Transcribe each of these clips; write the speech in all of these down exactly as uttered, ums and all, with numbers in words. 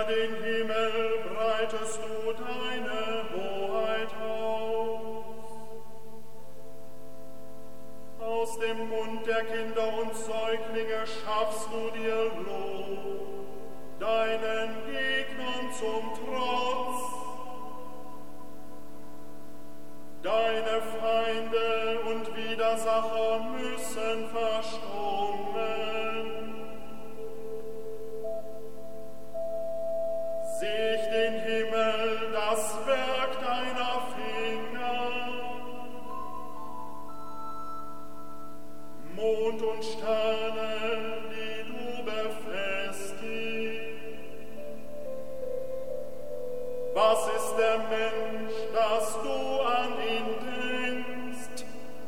Über den Himmel breitest du deine Hoheit aus. Aus dem Mund der Kinder und Säuglinge schaffst du dir Lob, deinen Gegnern zum Trotz. Deine Feinde und Widersacher müssen verstummen. Sieh ich den Himmel, das Werk deiner Finger. Mond und Sterne, die du befestigst. Was ist der Mensch, dass du an ihn denkst?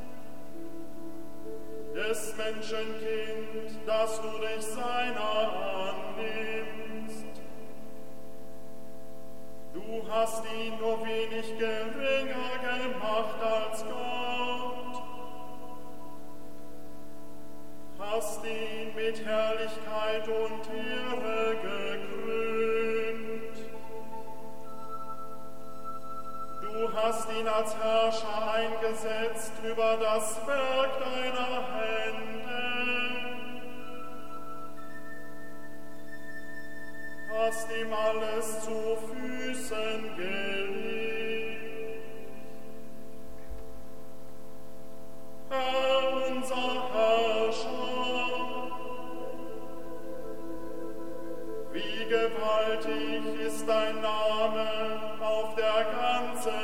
Des Menschenkind, dass du dich seiner annimmst. Du hast ihn nur wenig geringer gemacht als Gott, hast ihn mit Herrlichkeit und Ehre gekrönt. Du hast ihn als Herrscher eingesetzt über das Werk deiner Hände, hast ihm alles zu Füßen gelegt. Herr, unser Herrscher, wie gewaltig ist dein Name auf der ganzen